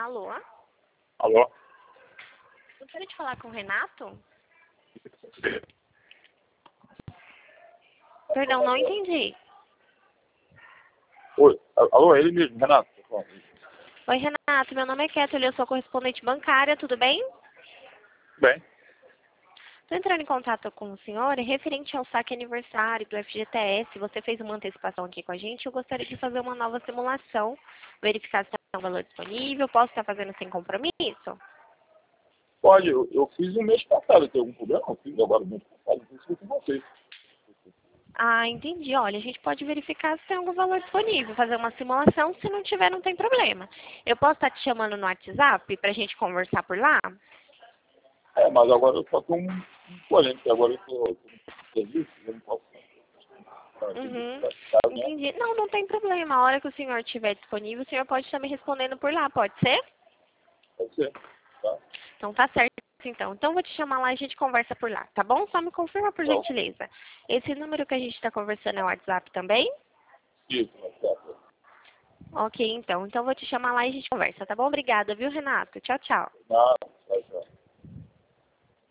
Alô? Alô? Gostaria de falar com o Renato? Perdão, não entendi. Oi, alô, é ele mesmo, Renato. Oi, Renato, meu nome é Kathleen, eu sou correspondente bancária, tudo bem? Bem, Estou entrando em contato com o senhor referente ao saque aniversário do FGTS. Você fez uma antecipação aqui com a gente. Eu gostaria de fazer uma nova simulação, verificar se tem um valor disponível. Posso estar fazendo sem compromisso? pode, eu fiz um mês passado, tem algum problema? Eu fiz agora no mês passado, não sei com vocês. Ah, entendi. Olha, a gente pode verificar se tem algum valor disponível, fazer uma simulação. Se não tiver, não tem problema. Eu posso estar te chamando no WhatsApp para a gente conversar por lá? É, mas agora eu só tenho um porém, que agora eu estou no serviço, eu não posso Uhum. ficar, né? Entendi. Não, não tem problema. A hora que o senhor estiver disponível, o senhor pode estar me respondendo por lá, pode ser? Pode ser, tá? Então tá certo, então. Então vou te chamar lá e a gente conversa por lá, tá bom? Só me confirma por Então, gentileza. Esse número que a gente está conversando é o WhatsApp também? isso, mas tá. Ok, então. Então vou te chamar lá e a gente conversa, tá bom? Obrigada, viu, Renato? Tchau, tchau. Nada.